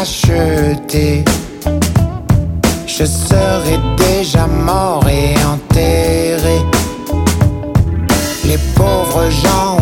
acheté, je serais déjà mort et enterré. Les pauvres gens